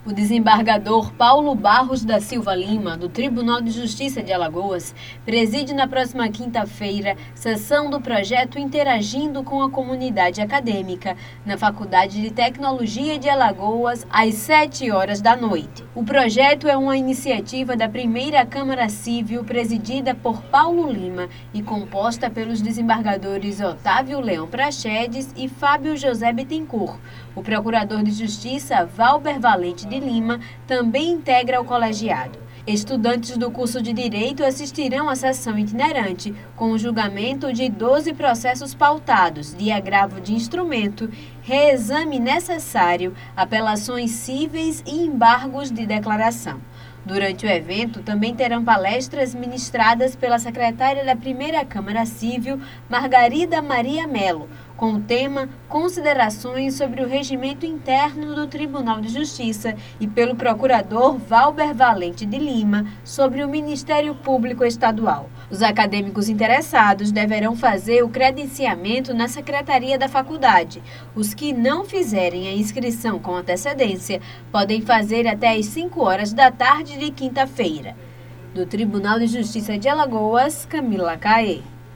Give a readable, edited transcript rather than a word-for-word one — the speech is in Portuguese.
O desembargador Paulo Barros da Silva Lima, do Tribunal de Justiça de Alagoas, preside na próxima quinta-feira sessão do projeto Interagindo com a Comunidade Acadêmica, na Faculdade de Tecnologia de Alagoas, às 7 horas da noite. O projeto é uma iniciativa da primeira Câmara Civil, presidida por Paulo Lima e composta pelos desembargadores Otávio Leão Praxedes e Fábio José Bittencourt. O procurador de Justiça, Valber Valente de Lima, também integra o colegiado. Estudantes do curso de Direito assistirão à sessão itinerante, com o julgamento de 12 processos pautados de agravo de instrumento, reexame necessário, apelações cíveis e embargos de declaração. Durante o evento, também terão palestras ministradas pela secretária da primeira Câmara Civil, Margarida Maria Melo, com o tema Considerações sobre o Regimento Interno do Tribunal de Justiça, e pelo procurador Valber Valente de Lima, sobre o Ministério Público Estadual. Os acadêmicos interessados deverão fazer o credenciamento na secretaria da faculdade. Os que não fizerem a inscrição com antecedência podem fazer até às 5 horas da tarde de quinta-feira. Do Tribunal de Justiça de Alagoas, Camila Caê.